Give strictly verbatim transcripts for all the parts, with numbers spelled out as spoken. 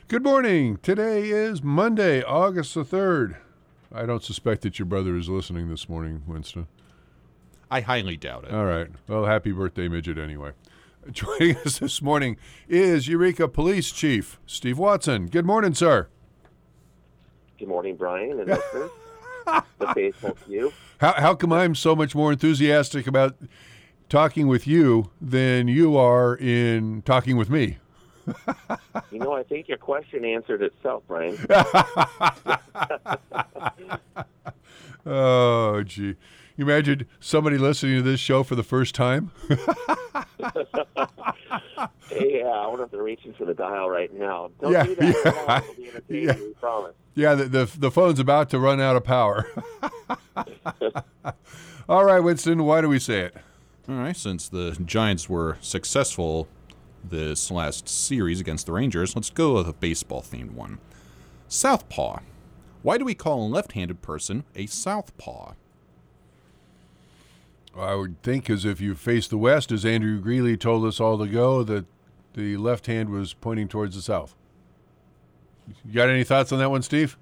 Good morning. Today is Monday, August the third. I don't suspect that your brother is listening this morning, Winston. I highly doubt it. All right. Well, happy birthday, Midget, anyway. Joining us this morning is Eureka Police Chief Steve Watson. Good morning, sir. Good morning, Brian, and listeners. The faithful few. How, how come I'm so much more enthusiastic about talking with you than you are in talking with me? You know, I think your question answered itself, Brian. Oh, gee. You imagine somebody listening to this show for the first time? Hey, uh, I wonder if they're reaching for the dial right now. Don't Yeah, do that. yeah. It'll be entertaining, Yeah. we promise. Yeah, the, the the phone's about to run out of power. All right, Winston, why do we say it? All right, since the Giants were successful this last series against the Rangers, let's go with a baseball-themed one. Southpaw. Why do we call a left-handed person a southpaw? I would think as if you face the west, as Andrew Greeley told us all ago, that the left hand was pointing towards the south. You got any thoughts on that one, Steve?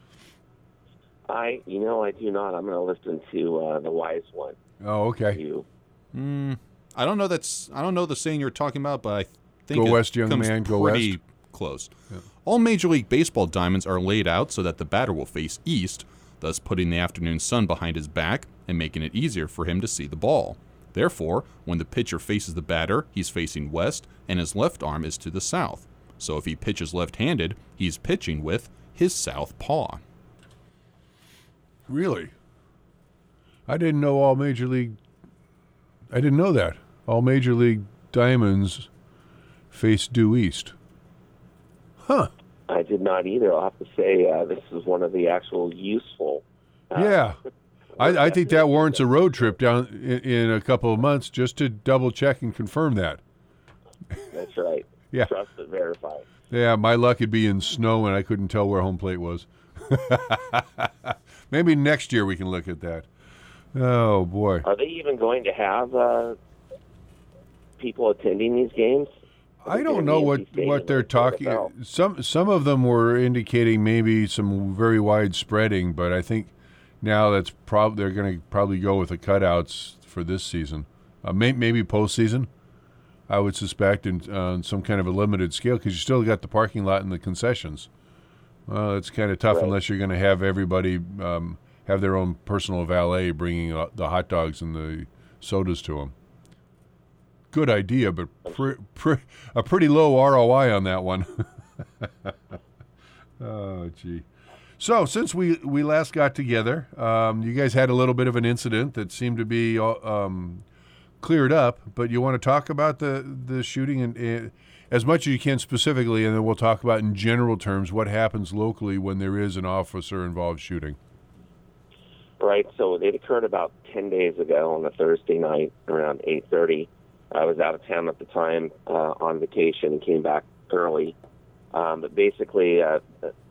I, you know, I do not. I'm going to listen to uh, the wise one. Oh, okay. You. Mm, I don't know. That's I don't know the saying you're talking about, but I think Go it west, young comes man, go pretty west. close. Yeah. All Major League Baseball diamonds are laid out so that the batter will face east, thus putting the afternoon sun behind his back and making it easier for him to see the ball. Therefore, when the pitcher faces the batter, he's facing west, and his left arm is to the south. So if he pitches left-handed, he's pitching with his south paw. Really? I didn't know all Major League... I didn't know that. All Major League diamonds face due east. Huh. I did not either. I'll have to say uh, this is one of the actual useful. Uh, Yeah. I, I think that warrants a road trip down in, in a couple of months just to double check and confirm that. That's right. Yeah. Trust but verify. Yeah, my luck would be in snow and I couldn't tell where home plate was. Maybe next year we can look at that. Oh, boy. Are they even going to have uh, people attending these games? I don't know what, what they're talking. Some some of them were indicating maybe some very wide spreading, but I think now that's prob they're going to probably go with the cutouts for this season. Uh, may, maybe postseason, I would suspect, in uh, some kind of a limited scale, because you still got the parking lot and the concessions. Well, it's kind of tough Right. unless you're going to have everybody um, have their own personal valet bringing uh, the hot dogs and the sodas to them. Good idea, but pre- pre- a pretty low R O I on that one. Oh, gee. So since we, we last got together, um, you guys had a little bit of an incident that seemed to be uh, um, cleared up, but you want to talk about the, the shooting and uh, as much as you can specifically, and then we'll talk about in general terms what happens locally when there is an officer-involved shooting. Right. So it occurred about ten days ago on a Thursday night around eight thirty. I was out of town at the time uh, on vacation and came back early. Um, but basically, uh,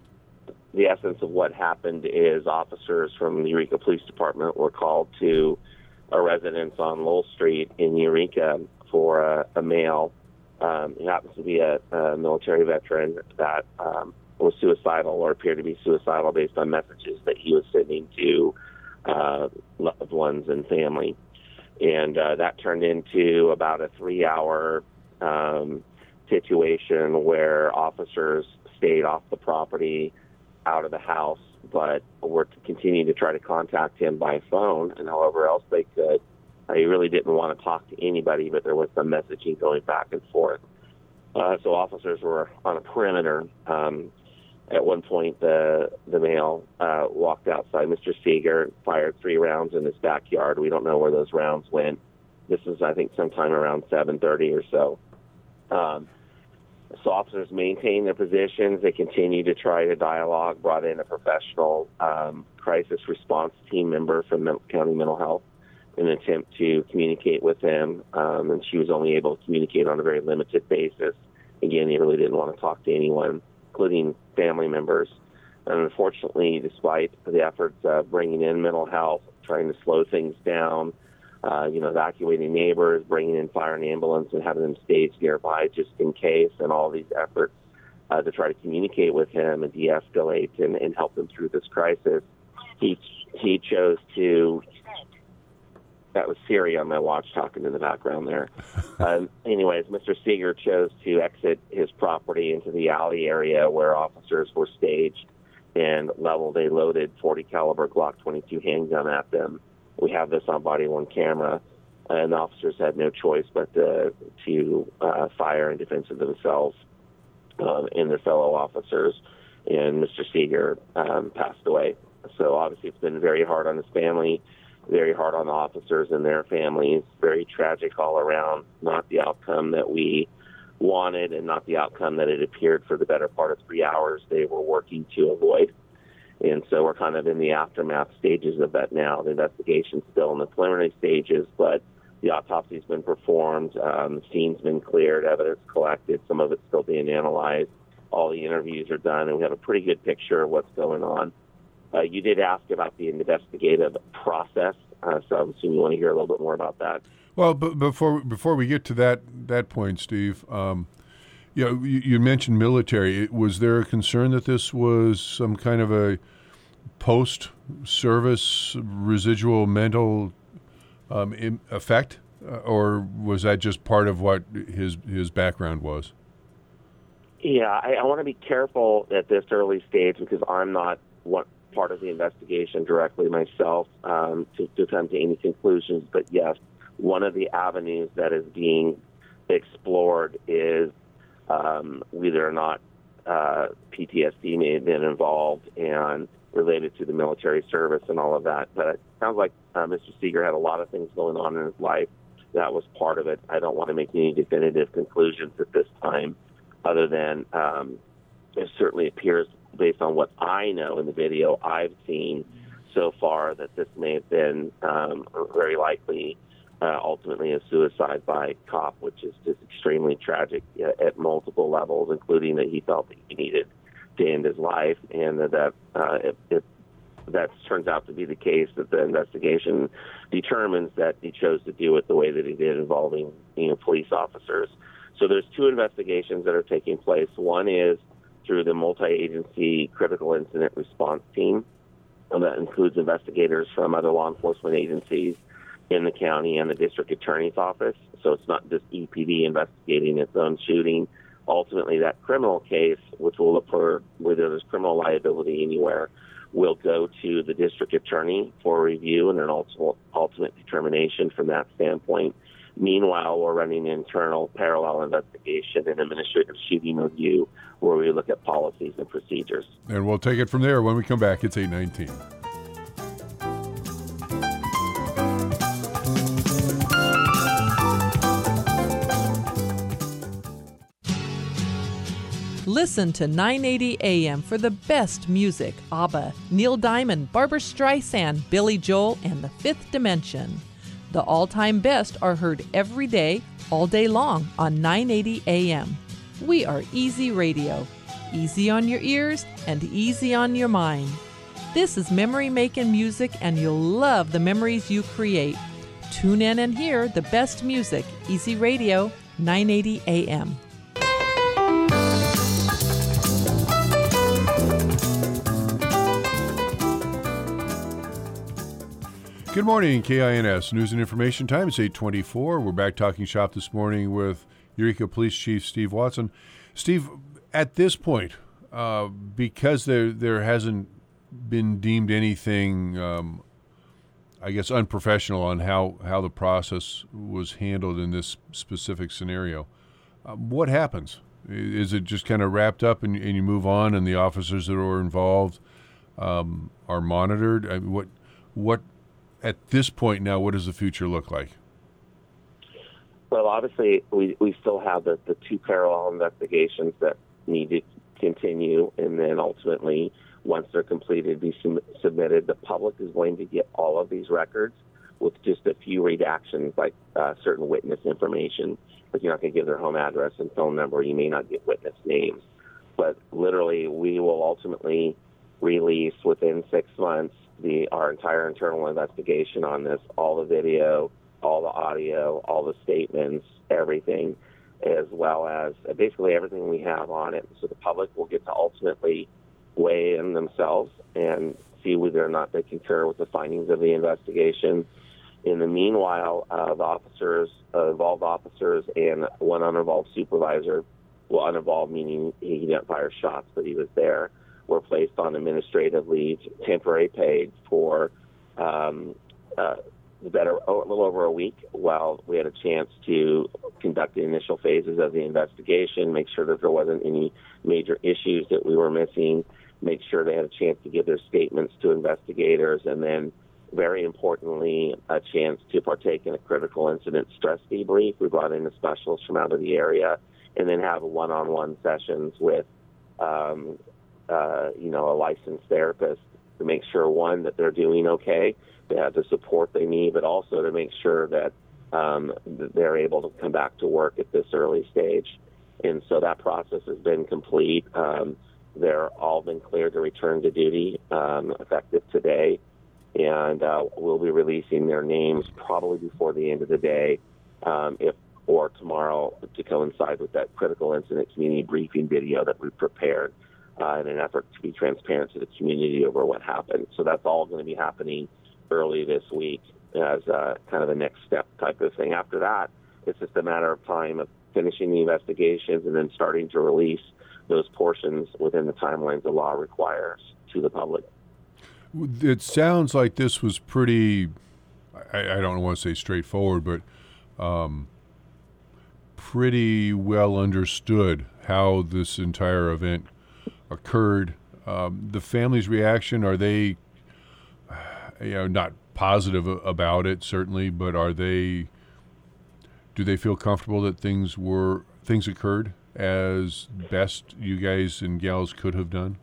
the essence of what happened is officers from the Eureka Police Department were called to a residence on Lowell Street in Eureka for a, a male. Um, he happens to be a, a military veteran that um, was suicidal or appeared to be suicidal based on messages that he was sending to uh, loved ones and family. And uh, that turned into about a three-hour um, situation where officers stayed off the property, out of the house, but were to continue to try to contact him by phone and however else they could. Uh, he really didn't want to talk to anybody, but there was some messaging going back and forth. Uh, so officers were on a perimeter. Um, at one point, the the male uh, walked outside Mister Seeger, fired three rounds in his backyard. We don't know where those rounds went. This is, I think, sometime around seven thirty or so. Um, so officers maintained their positions. They continued to try to dialogue, brought in a professional um, crisis response team member from Mental, County Mental Health in an attempt to communicate with him, um, and she was only able to communicate on a very limited basis. Again, he really didn't want to talk to anyone, including family members. And unfortunately, despite the efforts of bringing in mental health, trying to slow things down, uh, you know, evacuating neighbors, bringing in fire and ambulance and having them staged nearby just in case, and all these efforts uh, to try to communicate with him and de-escalate and, and help him through this crisis. He he chose to. That was Siri on my watch talking in the background there. um, anyways, Mister Seeger chose to exit his property into the alley area where officers were staged and leveled a loaded forty caliber Glock twenty-two handgun at them. We have this on body worn camera, and the officers had no choice but to, to uh, fire in defense of themselves um, and their fellow officers. And Mister Seeger um, passed away. So obviously it's been very hard on his family, very hard on the officers and their families, very tragic all around, not the outcome that we wanted and not the outcome that it appeared for the better part of three hours they were working to avoid. And so we're kind of in the aftermath stages of that now. The investigation's still in the preliminary stages, but the autopsy's been performed, um, the scene's been cleared, evidence collected, some of it's still being analyzed. All the interviews are done, and we have a pretty good picture of what's going on. Uh, you did ask about the investigative process, uh, so I'm assuming you want to hear a little bit more about that. Well, b- before before we get to that that point, Steve, um, you know, you, you mentioned military. Was there a concern that this was some kind of a post-service residual mental um, in effect, uh, or was that just part of what his his background was? Yeah, I, I want to be careful at this early stage because I'm not what. part of the investigation directly myself um, to, to come to any conclusions. But yes, one of the avenues that is being explored is um, whether or not uh, P T S D may have been involved and related to the military service and all of that. But it sounds like uh, Mister Seeger had a lot of things going on in his life. That was part of it. I don't want to make any definitive conclusions at this time other than um, it certainly appears based on what I know in the video I've seen so far, that this may have been um, very likely uh, ultimately a suicide by cop, which is just extremely tragic at multiple levels, including that he felt that he needed to end his life, and that, that uh, if, if that turns out to be the case, that the investigation determines that he chose to do it the way that he did, involving you know, police officers. So there's two investigations that are taking place. One is through the multi-agency critical incident response team. And that includes investigators from other law enforcement agencies in the county and the district attorney's office. So it's not just E P D investigating its own shooting. Ultimately, that criminal case, which will look for whether there's criminal liability anywhere, will go to the district attorney for review and an ultimate, ultimate determination from that standpoint. Meanwhile, we're running an internal parallel investigation and administrative shooting review where we look at policies and procedures. And we'll take it from there when we come back. It's eight nineteen. Listen to nine eighty A M for the best music. ABBA, Neil Diamond, Barbra Streisand, Billy Joel, and The Fifth Dimension. The all-time best are heard every day, all day long on nine eighty A M. We are Easy Radio. Easy on your ears and easy on your mind. This is memory-making music, and you'll love the memories you create. Tune in and hear the best music. Easy Radio, nine eighty A M. Good morning, K I N S News and Information Time. It's eight twenty-four. We're back talking shop this morning with Eureka Police Chief Steve Watson. Steve, at this point, uh, because there there hasn't been deemed anything, um, I guess, unprofessional on how, how the process was handled in this specific scenario, uh, what happens? Is it just kind of wrapped up and, and you move on, and the officers that were involved um, are monitored? I mean, what what at this point now, what does the future look like? Well, obviously, we, we still have the, the two parallel investigations that need to continue, and then ultimately, once they're completed, be sum- submitted. The public is going to get all of these records with just a few redactions, like uh, certain witness information. Like you're not going to give their home address and phone number. You may not get witness names. But literally, we will ultimately release within six months the our entire internal investigation on this, all the video, all the audio, all the statements, everything. as well as basically everything we have on it. So the public will get to ultimately weigh in themselves and see whether or not they concur with the findings of the investigation. In the meanwhile, uh, the officers, uh, involved officers and one uninvolved supervisor, well, uninvolved meaning he didn't fire shots, but he was there, were placed on administrative leave, temporary paid for um, uh, better, oh, a little over a week while we had a chance to conduct the initial phases of the investigation, make sure that there wasn't any major issues that we were missing, make sure they had a chance to give their statements to investigators, and then, very importantly, a chance to partake in a critical incident stress debrief. We brought in a specialist from out of the area, and then have one-on-one sessions with, um, uh, you know, a licensed therapist to make sure, one, that they're doing okay, they have the support they need, but also to make sure that um, they're able to come back to work at this early stage. And so that process has been complete. Um, they're all been cleared to return to duty, um, effective today. And uh, we'll be releasing their names probably before the end of the day, um, if or tomorrow, to coincide with that critical incident community briefing video that we've prepared uh, in an effort to be transparent to the community over what happened. So that's all going to be happening early this week as uh, kind of the next step type of thing. After that, it's just a matter of time of finishing the investigations and then starting to release those portions within the timelines the law requires to the public. It sounds like this was pretty, I, I don't want to say straightforward, but um, pretty well understood how this entire event occurred. Um, the family's reaction, are they, you know, not positive about it, certainly, but are they, do they feel comfortable that things were, things occurred as best you guys and gals could have done?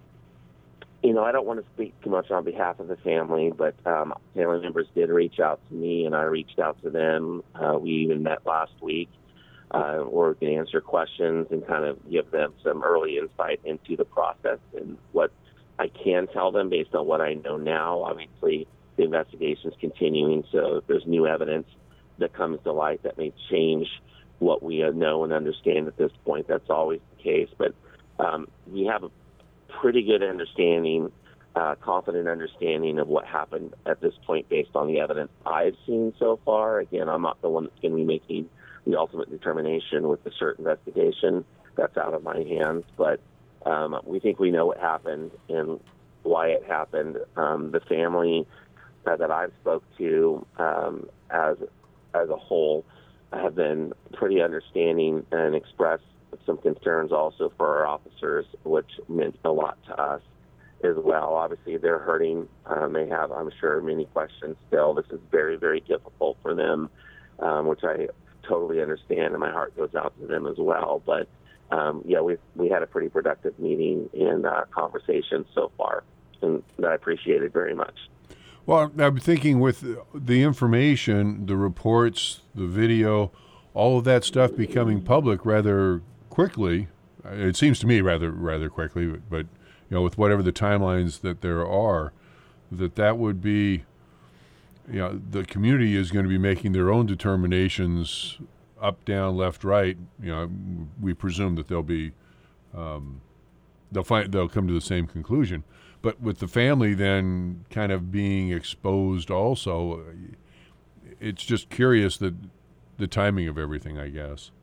You know, I don't want to speak too much on behalf of the family, but um, family members did reach out to me, and I reached out to them. Uh, we even met last week, uh, where we can answer questions and kind of give them some early insight into the process and what I can tell them based on what I know now. Obviously, the investigation is continuing, so if there's new evidence that comes to light that may change what we know and understand at this point, that's always the case. But um, we have a pretty good understanding, uh, confident understanding of what happened at this point based on the evidence I've seen so far. Again, I'm not the one that's going to be making the ultimate determination with the CERT investigation. That's out of my hands. But um, we think we know what happened and why it happened. Um, the family uh, that I've spoke to um, as as a whole have been pretty understanding and expressed some concerns also for our officers, which meant a lot to us as well. Obviously, they're hurting. Um, they have, I'm sure, many questions still. This is very, very difficult for them, um, which I totally understand, and my heart goes out to them as well. But, um, yeah, we we had a pretty productive meeting and uh, conversation so far, and I appreciate it very much. Well, I'm thinking with the information, the reports, the video, all of that stuff becoming public rather quickly, it seems to me rather rather quickly, but, but you know, with whatever the timelines that there are, that that would be, you know, the community is going to be making their own determinations, up, down, left, right. You know, we presume that they'll be, um, they'll find they'll come to the same conclusion. But with the family then kind of being exposed also, it's just curious that the timing of everything, I guess.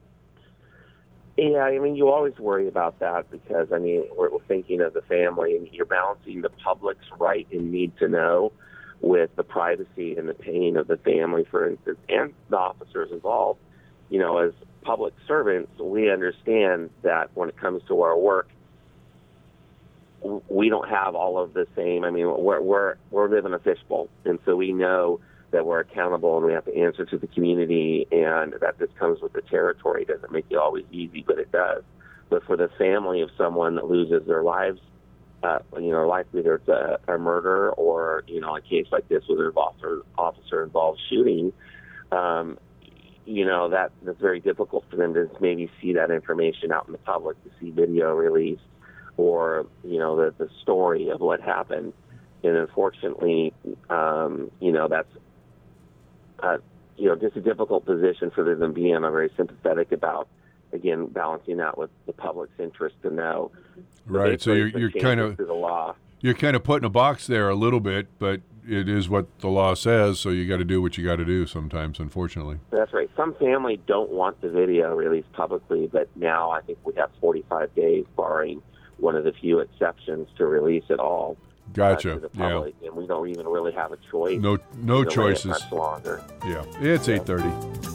Yeah, I mean, you always worry about that because, I mean, we're, we're thinking of the family, and you're balancing the public's right and need to know with the privacy and the pain of the family, for instance, and the officers involved. You know, as public servants, we understand that when it comes to our work, we don't have all of the same. I mean, we're we're we're living a fishbowl, and so we know that we're accountable and we have to answer to the community, and that this comes with the territory. It doesn't make it always easy, but it does. But for the family of someone that loses their lives, uh, you know, likely there's a, a murder or, you know, a case like this with an officer, officer involved shooting, um, you know, that that's very difficult for them to maybe see that information out in the public, to see video released or, you know, the, the story of what happened. And unfortunately, um, you know, that's uh, you know, just a difficult position for them to be in. I'm very sympathetic about, again, balancing that with the public's interest to know. Right. So you're you're kind of the law. You're kind of put in a box there a little bit, but it is what the law says. So you got to do what you got to do sometimes, unfortunately. That's right. Some families don't want the video released publicly, but now I think we have forty-five days, barring one of the few exceptions, to release it all. Gotcha. Uh, to the public, yeah. And we don't even really have a choice. No, no to choices. Much longer. Yeah. It's yeah. eight thirty.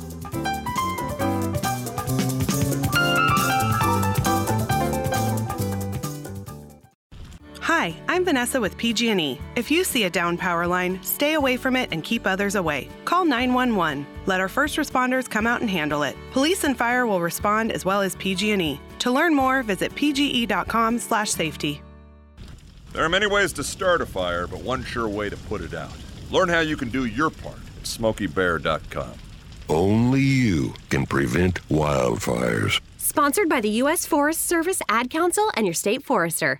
Hi, I'm Vanessa with P G and E. If you see a down power line, stay away from it and keep others away. Call nine one one. Let our first responders come out and handle it. Police and fire will respond, as well as P G and E. To learn more, visit p g e dot com slash safety. There are many ways to start a fire, but one sure way to put it out. Learn how you can do your part at smokey bear dot com. Only you can prevent wildfires. Sponsored by the U S Forest Service, Ad Council, and your state forester.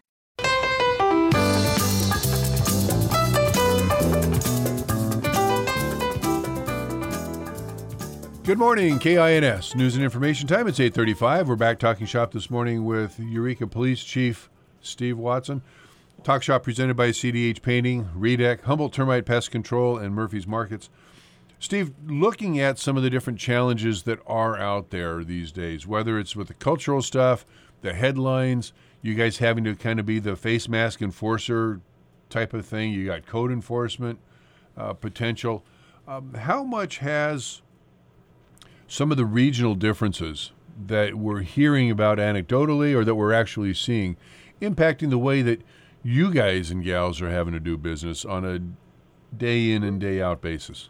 Good morning, K I N S News and Information Time. It's eight thirty-five. We're back talking shop this morning with Eureka Police Chief Steve Watson. Talk Shop presented by C D H Painting, Redec, Humboldt Termite Pest Control, and Murphy's Markets. Steve, looking at some of the different challenges that are out there these days, whether it's with the cultural stuff, the headlines, you guys having to kind of be the face mask enforcer type of thing, you got code enforcement uh, potential. Um, how much has some of the regional differences that we're hearing about anecdotally or that we're actually seeing impacting the way that you guys and gals are having to do business on a day in and day out basis?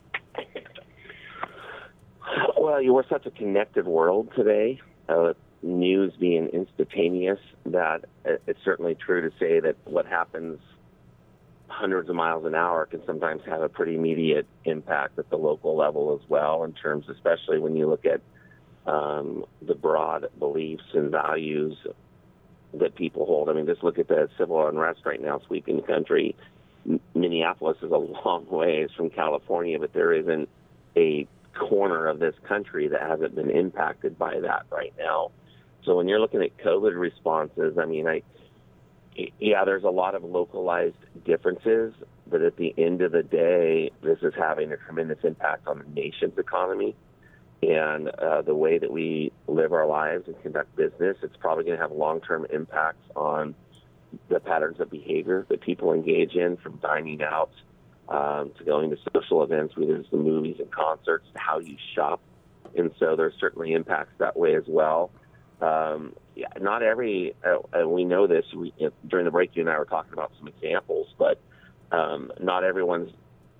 Well, you we're such a connected world today, uh, news being instantaneous, that it's certainly true to say that what happens hundreds of miles an hour can sometimes have a pretty immediate impact at the local level as well, in terms, especially when you look at um, the broad beliefs and values that people hold. I mean, just look at the civil unrest right now sweeping the country. M- Minneapolis is a long ways from California, but there isn't a corner of this country that hasn't been impacted by that right now. So when you're looking at COVID responses, I mean, I yeah, there's a lot of localized differences, but at the end of the day, this is having a tremendous impact on the nation's economy and uh, the way that we live our lives and conduct business. It's probably going to have long-term impacts on the patterns of behavior that people engage in, from dining out um, to going to social events, whether it's the movies and concerts, to how you shop. And so there's certainly impacts that way as well. Um, yeah, not every, uh, and we know this, we, uh, during the break you and I were talking about some examples, but um, not everyone's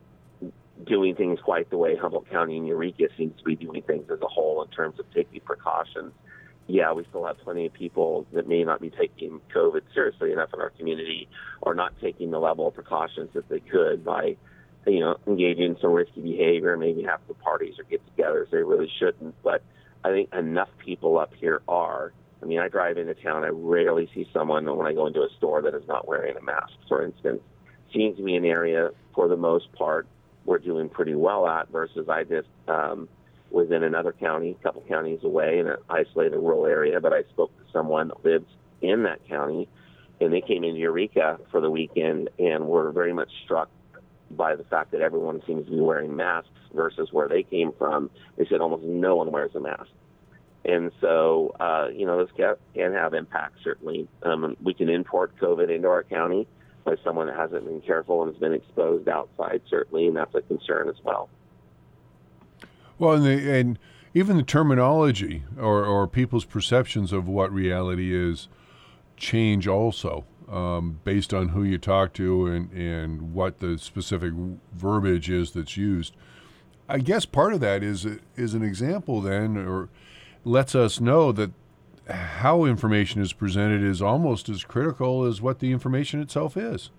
doing things quite the way Humboldt County and Eureka seems to be doing things as a whole in terms of taking precautions. Yeah, we still have plenty of people that may not be taking COVID seriously enough in our community, or not taking the level of precautions that they could by, you know, engaging in some risky behavior, maybe have the parties or get-togethers they really shouldn't. But I think enough people up here are. I mean, I drive into town. I rarely see someone when I go into a store that is not wearing a mask, for instance. Seems to be an area, for the most part, we're doing pretty well at, versus I just um, was in another county, a couple counties away, in an isolated rural area, but I spoke to someone that lives in that county, and they came into Eureka for the weekend and were very much struck by the fact that everyone seems to be wearing masks versus where they came from. They said almost no one wears a mask. And so, uh, you know, this can, can have impact, certainly. Um, we can import COVID into our county by someone that hasn't been careful and has been exposed outside, certainly, and that's a concern as well. Well, and, the, and even the terminology or, or people's perceptions of what reality is change also um, based on who you talk to and, and what the specific verbiage is that's used. I guess part of that is is an example then, or lets us know that how information is presented is almost as critical as what the information itself is.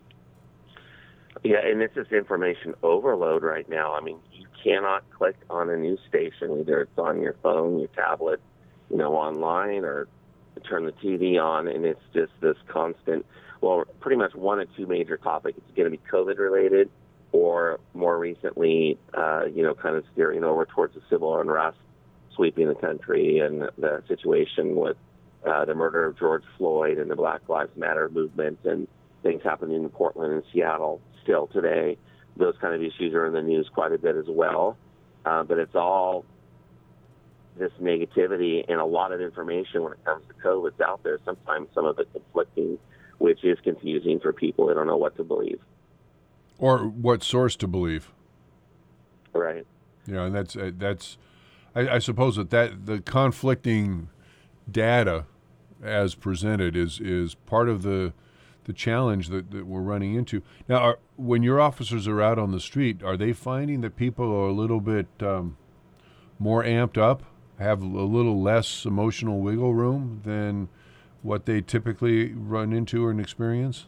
Yeah, and it's just information overload right now. I mean, you cannot click on a news station, either it's on your phone, your tablet, you know, online, or turn the T V on, and it's just this constant, well, pretty much one or two major topics. It's going to be COVID-related, or more recently, uh, you know, kind of steering over towards the civil unrest sweeping the country and the situation with uh, the murder of George Floyd and the Black Lives Matter movement and things happening in Portland and Seattle still today. Those kind of issues are in the news quite a bit as well. Uh, but it's all this negativity and a lot of information when it comes to COVID's out there, sometimes some of it conflicting, which is confusing for people. They don't know what to believe. Or what source to believe. Right. You know, and that's, uh, that's I, I suppose that, that the conflicting data as presented is, is part of the the challenge that, that we're running into. Now, are, when your officers are out on the street, are they finding that people are a little bit um, more amped up, have a little less emotional wiggle room than what they typically run into or experience?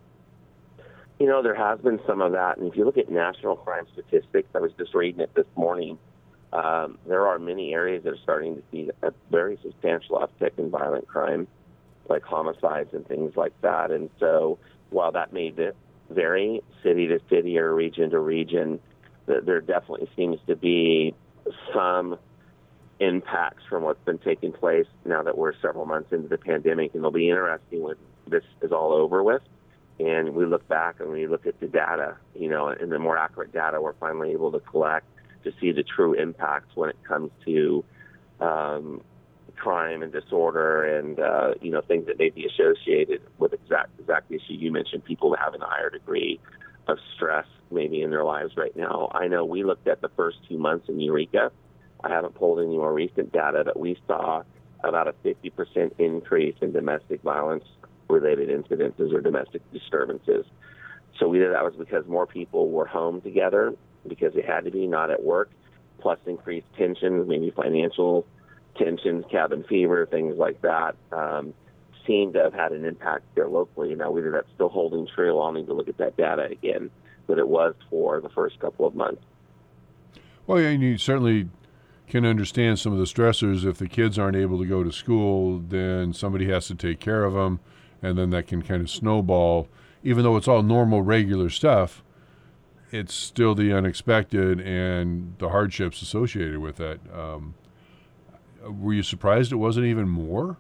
You know, there has been some of that. And if you look at national crime statistics, I was just reading it this morning, um, there are many areas that are starting to see a very substantial uptick in violent crime, like homicides and things like that. And so while that may vary city to city or region to region, there definitely seems to be some impacts from what's been taking place now that we're several months into the pandemic. And it'll be interesting when this is all over with and we look back and we look at the data, you know, and the more accurate data we're finally able to collect to see the true impacts when it comes to um, crime and disorder and, uh, you know, things that may be associated with exact exact issue you mentioned, people having a higher degree of stress maybe in their lives right now. I know we looked at the first two months in Eureka. I haven't pulled any more recent data, but we saw about a fifty percent increase in domestic violence-related incidences or domestic disturbances. So we did that was because more people were home together because they had to be, not at work, plus increased tensions, maybe financial tensions, cabin fever, things like that, um, seem to have had an impact here locally. Now, whether that's still holding true, I'll need to look at that data again, but it was for the first couple of months. Well, yeah, and you certainly can understand some of the stressors. If the kids aren't able to go to school, then somebody has to take care of them, and then that can kind of snowball. Even though it's all normal, regular stuff, it's still the unexpected and the hardships associated with that. Um, Were you surprised it wasn't even more?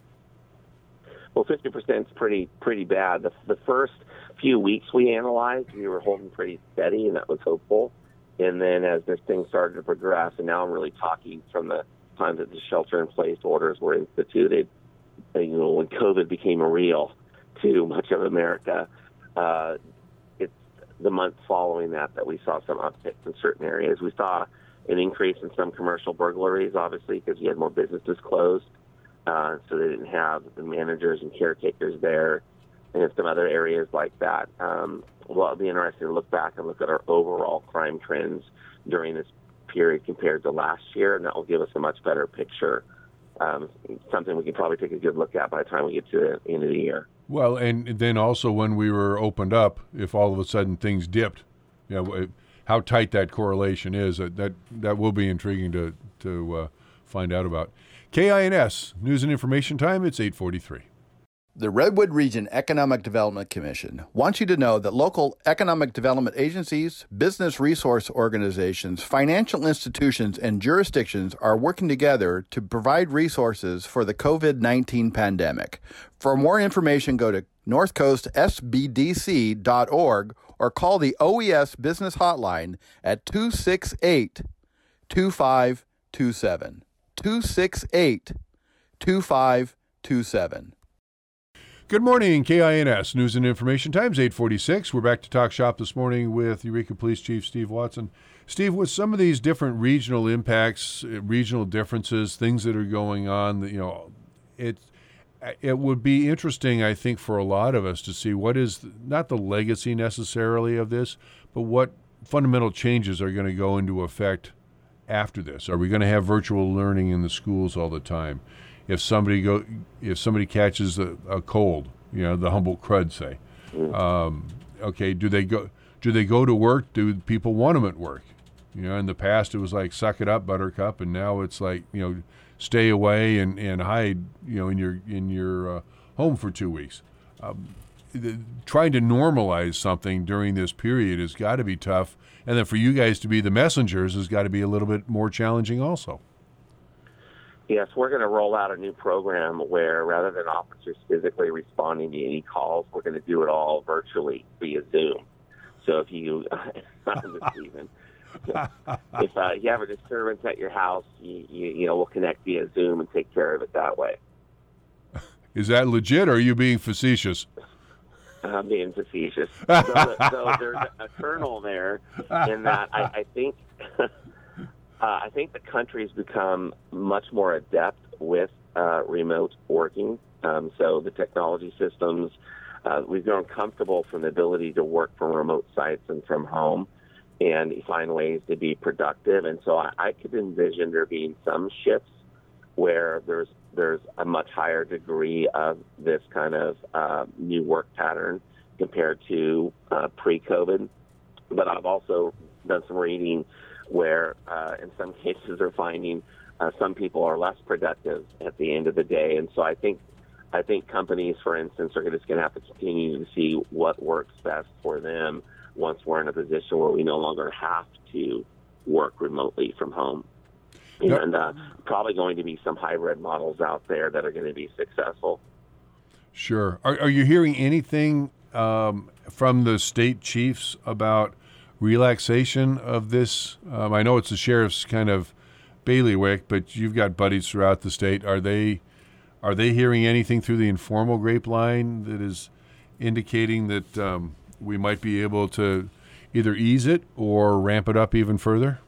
Well, fifty percent is pretty pretty bad. The, the first few weeks we analyzed, we were holding pretty steady, and that was hopeful. And then as this thing started to progress, and now I'm really talking from the time that the shelter-in-place orders were instituted, you know, when COVID became real to much of America, uh, it's the month following that that we saw some upticks in certain areas. We saw an increase in some commercial burglaries, obviously, because you had more businesses closed, uh, so they didn't have the managers and caretakers there, and some other areas like that. Um, well, it'll be interesting to look back and look at our overall crime trends during this period compared to last year, and that will give us a much better picture, um, something we can probably take a good look at by the time we get to the end of the year. Well, and then also when we were opened up, if all of a sudden things dipped, you know, it, how tight that correlation is, that that, that will be intriguing to, to uh, find out about. K I N S, News and Information Time, it's eight forty-three. The Redwood Region Economic Development Commission wants you to know that local economic development agencies, business resource organizations, financial institutions, and jurisdictions are working together to provide resources for the covid nineteen pandemic. For more information, go to north coast s b d c dot org or call the O E S Business Hotline at two six eight, two five two seven. two six eight, two five two seven. Good morning, K I N S News and Information Times, eight forty-six. We're back to Talk Shop this morning with Eureka Police Chief Steve Watson. Steve, with some of these different regional impacts, regional differences, things that are going on, you know, it it would be interesting, I think, for a lot of us to see what is not the legacy necessarily of this, but what fundamental changes are going to go into effect after this. Are we going to have virtual learning in the schools all the time? If somebody go, if somebody catches a, a cold, you know, the humble crud say, um, okay, do they go? Do they go to work? Do people want them at work? You know, in the past it was like suck it up, Buttercup, and now it's like, you know, stay away and, and hide, you know, in your in your uh, home for two weeks. Um, the, trying to normalize something during this period has got to be tough. And then for you guys to be the messengers has got to be a little bit more challenging also. Yes, we're going to roll out a new program where rather than officers physically responding to any calls, we're going to do it all virtually via Zoom. So if you, Stephen, if uh, you have a disturbance at your house, you, you, you know, we'll connect via Zoom and take care of it that way. Is that legit, or are you being facetious? I'm being facetious. So, so there's a kernel there in that I, I think uh, I think the country's become much more adept with uh, remote working. Um, so the technology systems, uh, we've grown comfortable from the ability to work from remote sites and from home and find ways to be productive. And so I, I could envision there being some shifts where there's there's a much higher degree of this kind of uh, new work pattern compared to uh, pre-COVID. But I've also done some reading where uh, in some cases they're finding uh, some people are less productive at the end of the day. And so I think I think companies, for instance, are just going to have to continue to see what works best for them once we're in a position where we no longer have to work remotely from home. Yep. And uh, probably going to be some hybrid models out there that are going to be successful. Sure. Are, are you hearing anything um, from the state chiefs about relaxation of this? Um, I know it's the sheriff's kind of bailiwick, but you've got buddies throughout the state. Are they are they hearing anything through the informal grapevine that is indicating that um, we might be able to either ease it or ramp it up even further?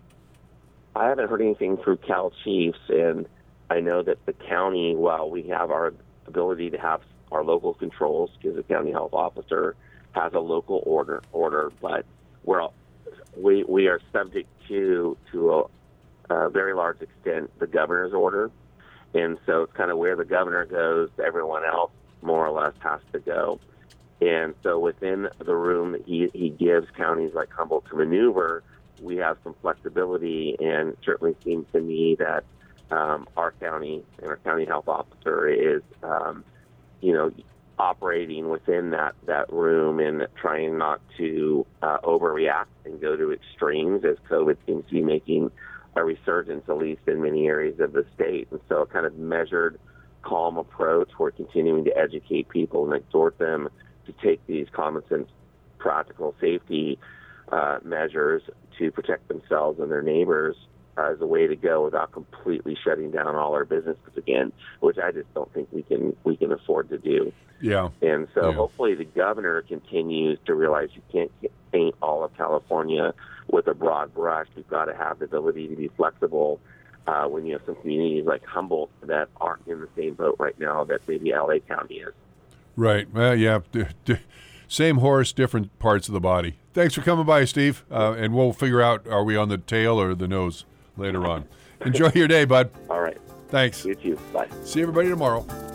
I haven't heard anything through Cal Chiefs, and I know that the county, while we have our ability to have our local controls, because the county health officer has a local order, order, but we're we we are subject to to a, a very large extent the governor's order, and so it's kind of where the governor goes, everyone else more or less has to go, and so within the room that he he gives counties like Humboldt to maneuver, we have some flexibility, and it certainly seems to me that um, our county and our county health officer is, um, you know, operating within that, that room and trying not to uh, overreact and go to extremes, as COVID seems to be making a resurgence, at least in many areas of the state. And so a kind of measured, calm approach. We're continuing to educate people and exhort them to take these common sense, practical safety uh, measures to protect themselves and their neighbors uh, as a way to go without completely shutting down all our businesses again, which I just don't think we can we can afford to do. Yeah. And so yeah. hopefully the governor continues to realize you can't paint all of California with a broad brush. You've got to have the ability to be flexible uh, when you have some communities like Humboldt that aren't in the same boat right now that maybe L A County is. Right. Well, yeah. D- d- same horse, different parts of the body. Thanks for coming by, Steve. Uh, and we'll figure out, are we on the tail or the nose later on. Enjoy your day, bud. All right. Thanks. You too. Bye. See everybody tomorrow.